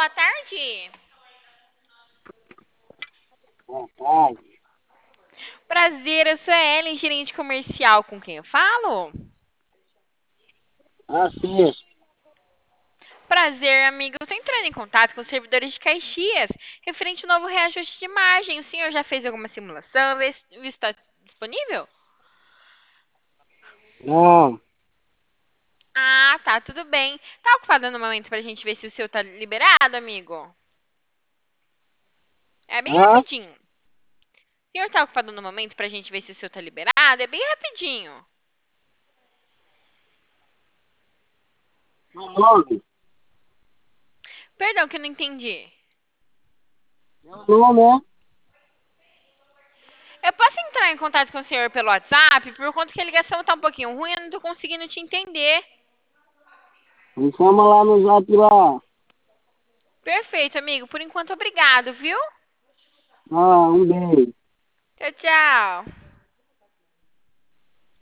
boa tarde. Boa tarde. Prazer, eu sou a Ellen, gerente comercial. Com quem eu falo? Assisto. Prazer, amigo. Eu estou entrando em contato com os servidores de Caxias, referente ao novo reajuste de margem. O senhor já fez alguma simulação? Vê se está disponível? Não, Ah, tá, tudo bem. Tá ocupado no momento pra gente ver se o seu tá liberado, amigo? É bem hã? rapidinho. O senhor tá ocupado no momento pra gente ver se o seu tá liberado? É bem rapidinho. Meu nome? Perdão que eu não entendi. Meu nome Eu posso entrar em contato com o senhor pelo WhatsApp? Por conta que a ligação tá um pouquinho ruim, eu não tô conseguindo te entender. Me chama lá no zap lá. Perfeito, amigo. Por enquanto, obrigado, viu? Ah, um beijo. Tchau, tchau.